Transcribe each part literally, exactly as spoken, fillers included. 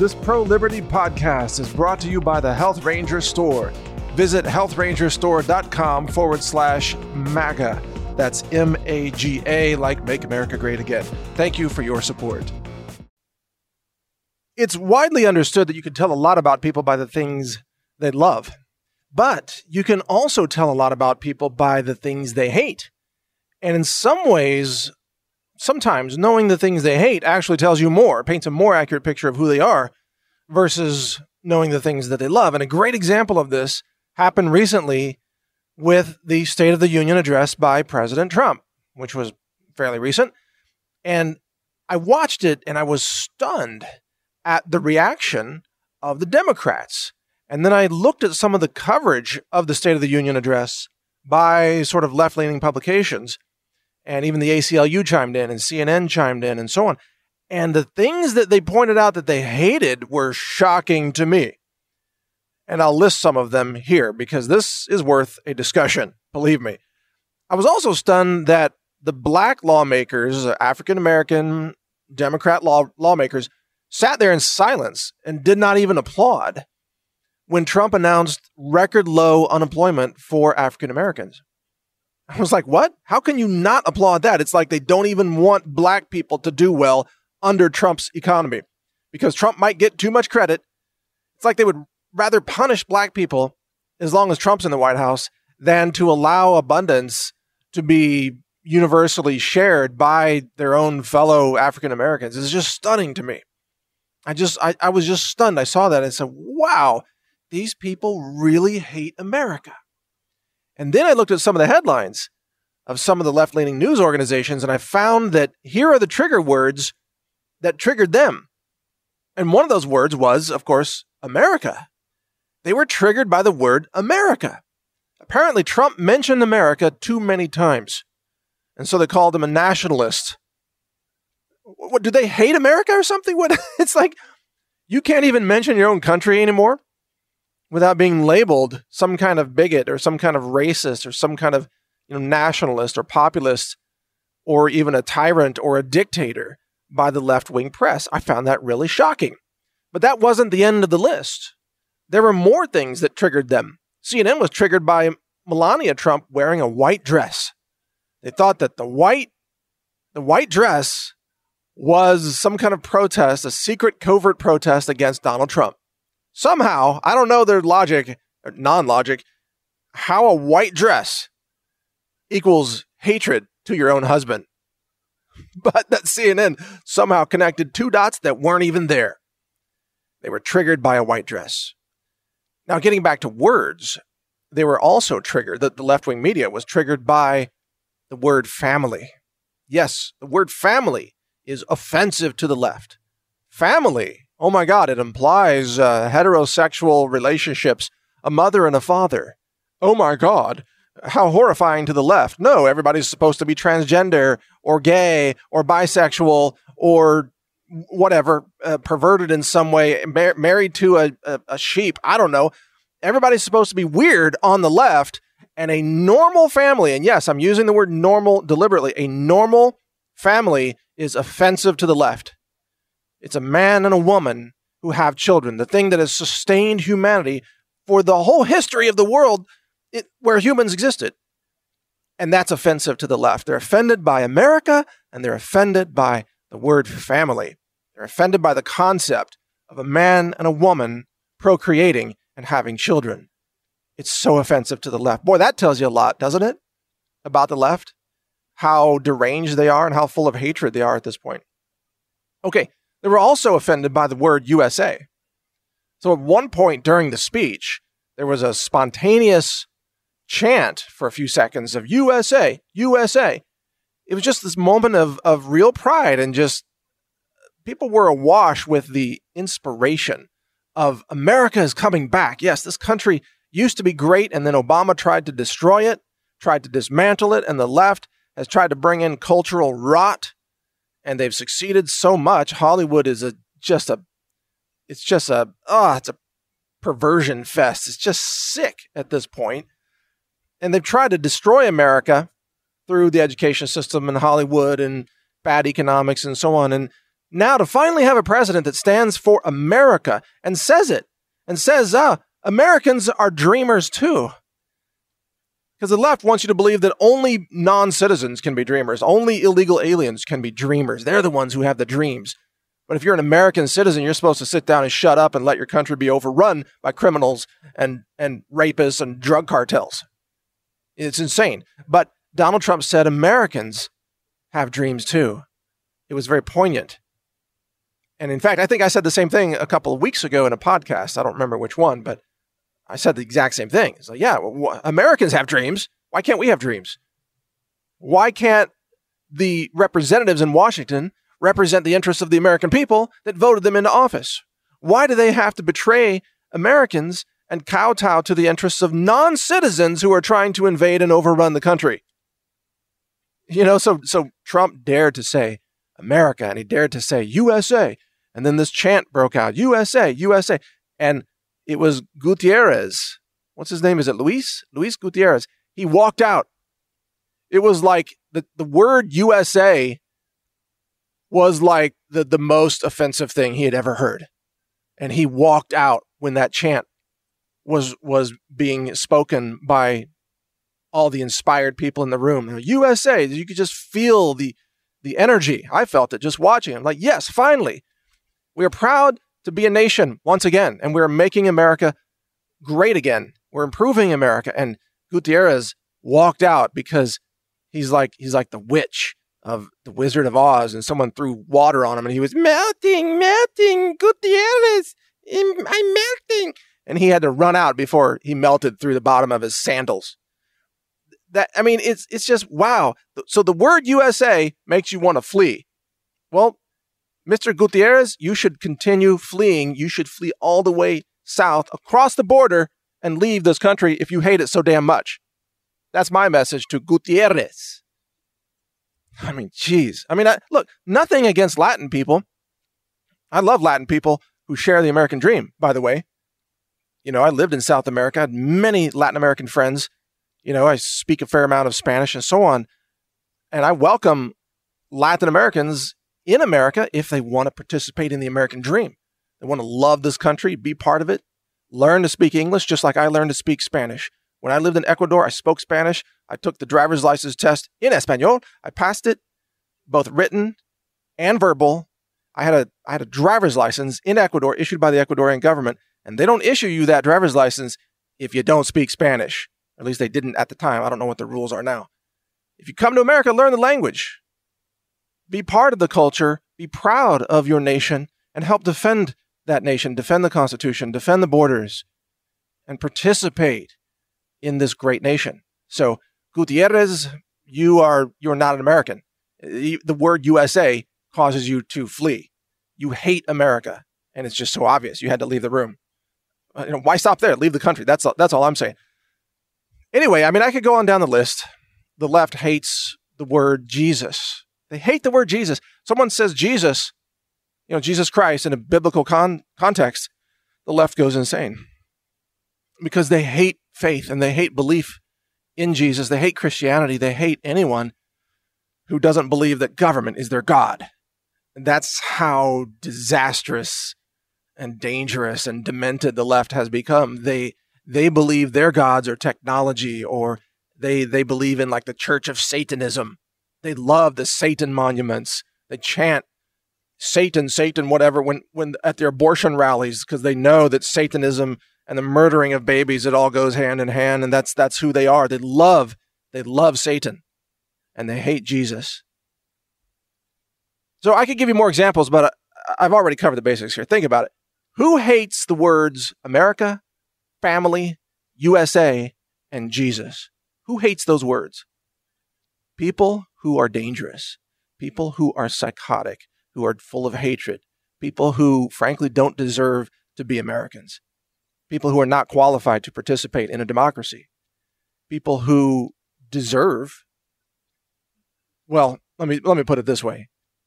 This pro-liberty podcast is brought to you by the Health Ranger Store. Visit health ranger store dot com forward slash MAGA. That's M A G A, like Make America Great Again. Thank you for your support. It's widely understood that you can tell a lot about people by the things they love. But you can also tell a lot about people by the things they hate. And in some ways, sometimes knowing the things they hate actually tells you more, paints a more accurate picture of who they are versus knowing the things that they love. And a great example of this happened recently with the State of the Union address by President Trump, which was fairly recent. And I watched it and I was stunned at the reaction of the Democrats. And then I looked at some of the coverage of the State of the Union address by sort of left-leaning publications. And even the A C L U chimed in and C N N chimed in and so on. And the things that they pointed out that they hated were shocking to me. And I'll list some of them here because this is worth a discussion, believe me. I was also stunned that the black lawmakers, African-American Democrat law lawmakers, sat there in silence and did not even applaud when Trump announced record low unemployment for African-Americans. I was like, what? How can you not applaud that? It's like they don't even want black people to do well under Trump's economy because Trump might get too much credit. It's like they would rather punish black people as long as Trump's in the White House than to allow abundance to be universally shared by their own fellow African Americans. It's just stunning to me. I just, I, I was just stunned. I saw that and said, wow, these people really hate America. And then I looked at some of the headlines of some of the left-leaning news organizations, and I found that here are the trigger words that triggered them. And one of those words was, of course, America. They were triggered by the word America. Apparently, Trump mentioned America too many times. And so they called him a nationalist. What, do they hate America or something? What? It's like you can't even mention your own country anymore without being labeled some kind of bigot or some kind of racist or some kind of, you know, nationalist or populist or even a tyrant or a dictator by the left-wing press. I found that really shocking. But that wasn't the end of the list. There were more things that triggered them. C N N was triggered by Melania Trump wearing a white dress. They thought that the white, the white dress was some kind of protest, a secret covert protest against Donald Trump. Somehow, I don't know their logic, or non-logic, how a white dress equals hatred to your own husband. But that C N N somehow connected two dots that weren't even there. They were triggered by a white dress. Now, getting back to words, they were also triggered, the, the left-wing media was triggered by the word family. Yes, the word family is offensive to the left. Family. Oh my God, it implies uh, heterosexual relationships, a mother and a father. Oh my God, how horrifying to the left. No, everybody's supposed to be transgender or gay or bisexual or whatever, uh, perverted in some way, mar- married to a, a, a sheep. I don't know. Everybody's supposed to be weird on the left, and a normal family, and yes, I'm using the word normal deliberately, a normal family is offensive to the left. It's a man and a woman who have children, the thing that has sustained humanity for the whole history of the world it, where humans existed. And that's offensive to the left. They're offended by America, and they're offended by the word family. They're offended by the concept of a man and a woman procreating and having children. It's so offensive to the left. Boy, that tells you a lot, doesn't it? About the left, how deranged they are and how full of hatred they are at this point. Okay. They were also offended by the word U S A. So at one point during the speech, there was a spontaneous chant for a few seconds of U S A, U S A. It was just this moment of, of real pride, and just people were awash with the inspiration of America is coming back. Yes, this country used to be great, and then Obama tried to destroy it, tried to dismantle it, and the left has tried to bring in cultural rot. And they've succeeded so much. Hollywood is a just a, it's just a, oh, it's a perversion fest. It's just sick at this point. And they've tried to destroy America through the education system and Hollywood and bad economics and so on. And Now to finally have a president that stands for America and says it, and says, ah, Americans are dreamers too. Because the left wants you to believe that only non-citizens can be dreamers. Only illegal aliens can be dreamers. They're the ones who have the dreams. But if you're an American citizen, you're supposed to sit down and shut up and let your country be overrun by criminals and, and rapists and drug cartels. It's insane. But Donald Trump said Americans have dreams too. It was very poignant. And in fact, I think I said the same thing a couple of weeks ago in a podcast. I don't remember which one, but I said the exact same thing. It's like, yeah, well, Americans have dreams. Why can't we have dreams? Why can't the representatives in Washington represent the interests of the American people that voted them into office? Why do they have to betray Americans and kowtow to the interests of non-citizens who are trying to invade and overrun the country? You know, so so Trump dared to say America, and he dared to say U S A. And then this chant broke out, U S A, U S A. And it was Gutierrez. What's his name? Is it Luis? Luis Gutierrez. He walked out. It was like the, the word U S A was like the, the most offensive thing he had ever heard. And he walked out when that chant was was being spoken by all the inspired people in the room. U S A, you could just feel the, the energy. I felt it just watching him. Like, yes, finally, we are proud to be a nation once again, and we're making America great again. We're improving America. And Gutierrez walked out because he's like he's like the witch of the Wizard of Oz, and someone threw water on him, and he was melting, melting, Gutierrez, I'm melting. And he had to run out before he melted through the bottom of his sandals. That I mean, it's it's just, wow. So the word U S A makes you want to flee. Well, Mister Gutierrez, you should continue fleeing. You should flee all the way south across the border and leave this country if you hate it so damn much. That's my message to Gutierrez. I mean, geez. I mean, I, look, nothing against Latin people. I love Latin people who share the American dream, by the way. You know, I lived in South America. I had many Latin American friends. You know, I speak a fair amount of Spanish and so on. And I welcome Latin Americans in America if they want to participate in the American dream. They want to love this country, be part of it, learn to speak English just like I learned to speak Spanish. When I lived in Ecuador, I spoke Spanish. I took the driver's license test in Espanol. I passed it, both written and verbal. I had a I had a driver's license in Ecuador issued by the Ecuadorian government, and they don't issue you that driver's license if you don't speak Spanish. At least they didn't at the time. I don't know what the rules are now. If you come to America, learn the language. Be part of the culture. Be proud of your nation and help defend that nation, defend the Constitution, defend the borders, and participate in this great nation. So, Gutierrez, you are you're not an American. The word U S A causes you to flee. You hate America, and it's just so obvious. You had to leave the room. Uh, you know, why stop there? Leave the country. That's all, that's all I'm saying. Anyway, I mean, I could go on down the list. The left hates the word Jesus. They hate the word Jesus. Someone says Jesus, you know, Jesus Christ in a biblical con- context, the left goes insane because they hate faith and they hate belief in Jesus. They hate Christianity. They hate anyone who doesn't believe that government is their God. And that's how disastrous and dangerous and demented the left has become. They they believe their gods are technology, or they they believe in like the Church of Satanism. They love the Satan monuments. They chant Satan, Satan, whatever, when when at their abortion rallies, because they know that Satanism and the murdering of babies, it all goes hand in hand, and that's that's who they are. They love they love Satan, and they hate Jesus. So I could give you more examples, but I've already covered the basics here. Think about it. Who hates the words America, family, U S A, and Jesus? Who hates those words? People who are dangerous, people who are psychotic, who are full of hatred, people who, frankly, don't deserve to be Americans, people who are not qualified to participate in a democracy, people who deserve, well, let me let me put it this way.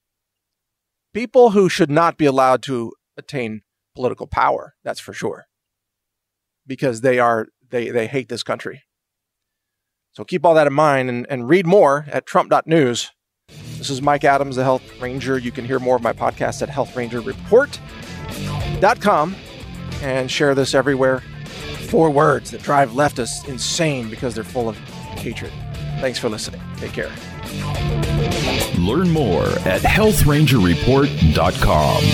People who should not be allowed to attain political power, that's for sure, because they are they they hate this country. So keep all that in mind and, and read more at Trump dot news. This is Mike Adams, the Health Ranger. You can hear more of my podcast at health ranger report dot com and share this everywhere. Four words that drive leftists insane because they're full of hatred. Thanks for listening. Take care. Learn more at health ranger report dot com.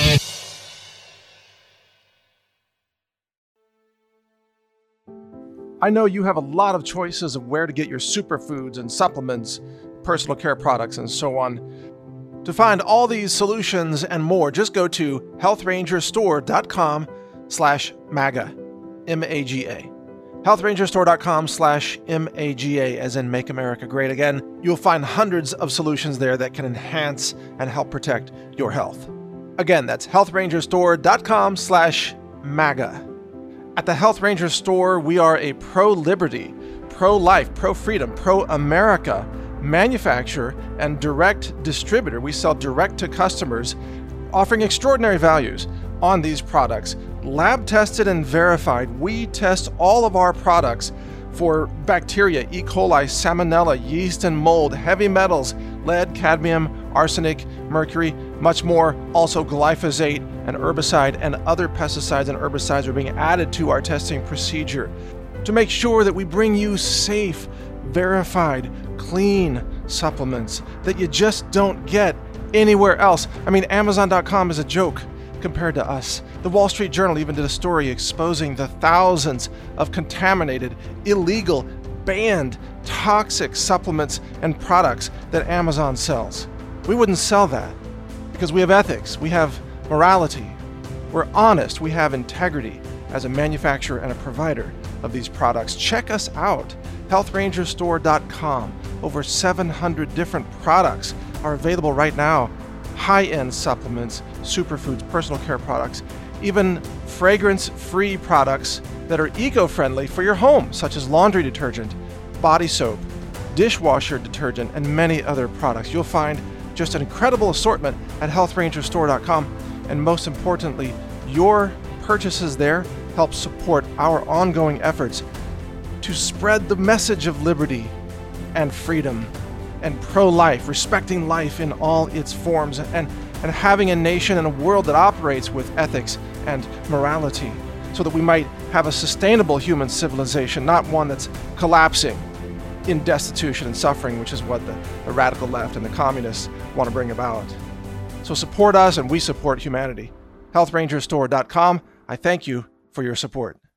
I know you have a lot of choices of where to get your superfoods and supplements, personal care products, and so on. To find all these solutions and more, just go to health ranger store dot com slash MAGA, M A G A. health ranger store dot com slash M A G A, as in Make America Great Again. You'll find hundreds of solutions there that can enhance and help protect your health. Again, that's health ranger store dot com slash MAGA. At the Health Ranger Store, we are a pro-liberty, pro-life, pro-freedom, pro-America manufacturer and direct distributor. We sell direct to customers, offering extraordinary values on these products. Lab tested and verified. We test all of our products for bacteria, E. coli, salmonella, yeast and mold, heavy metals, lead, cadmium, arsenic, mercury, much more. Also glyphosate, and herbicide and other pesticides and herbicides are being added to our testing procedure to make sure that we bring you safe, verified, clean supplements that you just don't get anywhere else. I mean, Amazon dot com is a joke compared to us. The Wall Street Journal even did a story exposing the thousands of contaminated, illegal, banned, toxic supplements and products that Amazon sells. We wouldn't sell that because we have ethics, we have morality, we're honest, we have integrity as a manufacturer and a provider of these products. Check us out, health ranger store dot com. Over seven hundred different products are available right now. High-end supplements, superfoods, personal care products, even fragrance-free products that are eco-friendly for your home, such as laundry detergent, body soap, dishwasher detergent, and many other products. You'll find just an incredible assortment at health ranger store dot com. And most importantly, your purchases there help support our ongoing efforts to spread the message of liberty and freedom and pro-life, respecting life in all its forms, and, and having a nation and a world that operates with ethics and morality so that we might have a sustainable human civilization, not one that's collapsing in destitution and suffering, which is what the, the radical left and the communists want to bring about. So support us and we support humanity. health ranger store dot com. I thank you for your support.